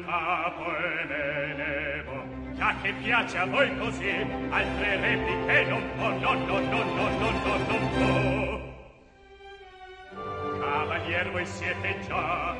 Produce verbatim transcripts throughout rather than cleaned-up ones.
capo e me ne vo. Già che piace a voi così, altre repliche non può, no, no, no, no, no, no, non può. Cavalier, voi siete già,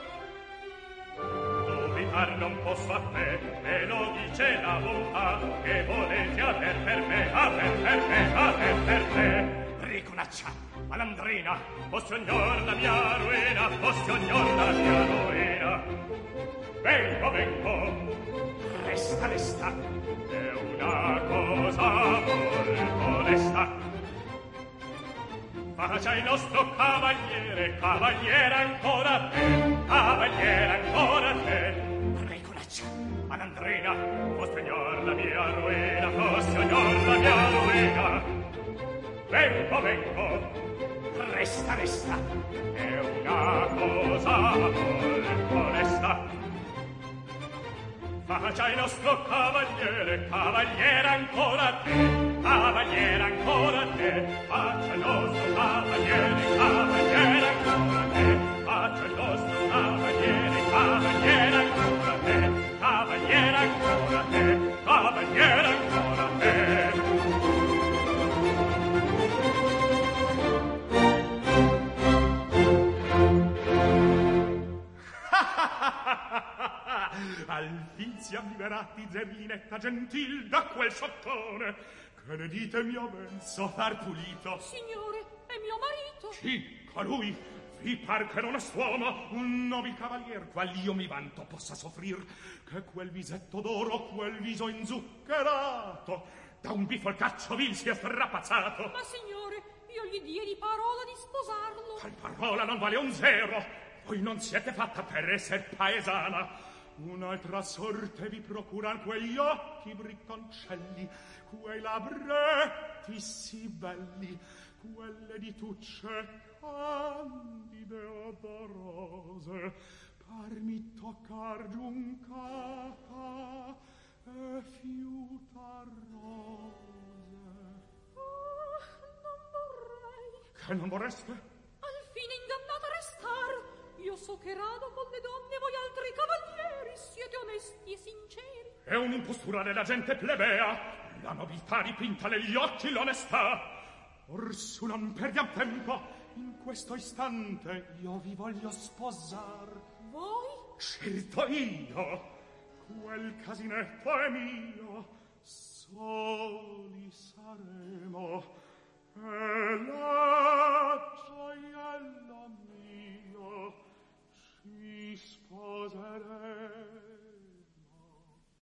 dubitar non posso a te, me lo dice la bontà, che volete aver per me, aver per me, aver per me. Riconaccia, malandrina, posso ognor la mia ruina, posso ognor la mia ruina. Vengo, vengo, resta, resta, è una cosa molto onesta. Faccia il nostro cavaliere, cavaliere ancora te, cavaliere ancora te. Riconaccia, malandrina, posso ognor la mia ruina, posso ognor la mia ruina. Vengo, vengo, resta, resta, è una cosa molto onesta. Faccia il nostro cavaliere, cavaliere ancora te, cavaliere ancora te. Faccia il nostro cavaliere, cavaliere ancora te. Faccia il nostro cavaliere, cavaliere ancora te, cavaliere ancora te, cavaliere ancora te. Al fin siam liberati, Zerlinetta gentil, da quel sottone. Che ne dite, mio ben, so far pulito? Signore, è mio marito. Chi? Colui? Vi par che non è suomo, un nobil cavalier, qual io mi vanto possa soffrir, che quel visetto d'oro, quel viso inzuccherato, da un bifolcaccio vil sia strapazzato. Ma signore, io gli diedi parola di sposarlo. Tal parola non vale un zero. Voi non siete fatta per esser paesana. Un'altra sorte vi procuran quegli occhi bricconcelli, quei labretti sì belli, quelle ditucce candide odorose, par mi toccar giuncata e fiutar rose. Oh, non vorrei. Che non vorreste? Al fine ingannata restar. Io so che rado con le donne voi altri cavalieri siete onesti e sinceri. È un'impostura della gente plebea, la nobiltà dipinta negli occhi l'onestà. Orsu non perdiam tempo, in questo istante io vi voglio sposar. Voi? Certo io, quel casinetto è mio, soli saremo,